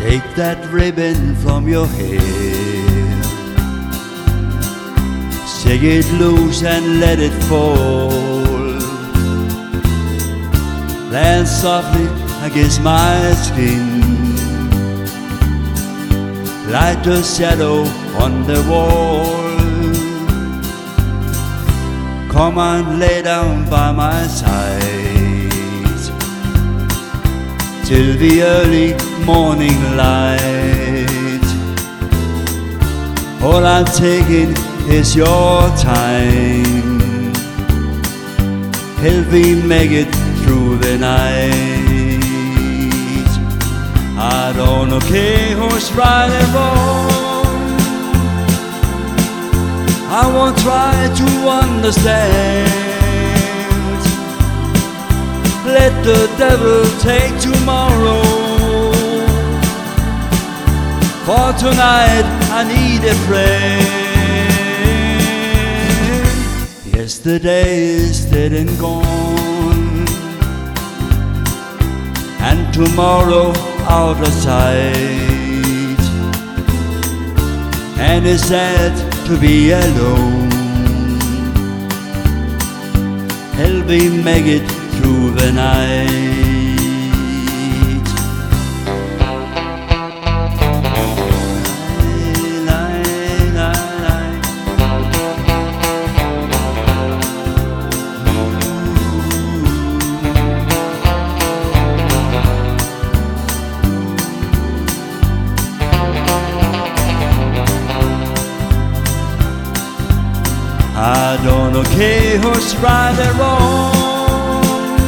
Take that ribbon from your hair, shake it loose and let it fall. Dance softly against my skin, like the shadow on the wall. Come and lay down by my side till the early morning light. All I'm taking is your time. Help me make it through the night. I don't care who's right and wrong. I won't try to understand. Let the devil take tomorrow. For tonight I need a friend. Yesterday is dead and gone, and tomorrow out of sight. And it's sad to be alone. Help me make it through the night. I don't care who's right or wrong.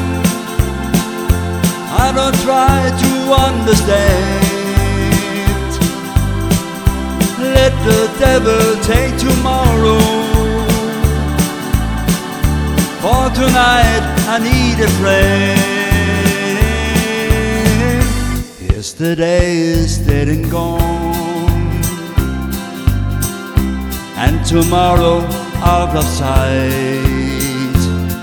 I don't try to understand. Let the devil take tomorrow. For tonight I need a friend. Yesterday is dead and gone, and tomorrow out of sight.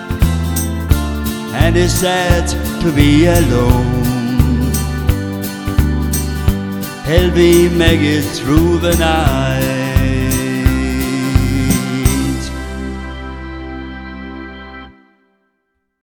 And it's sad to be alone. Help me make it through the night.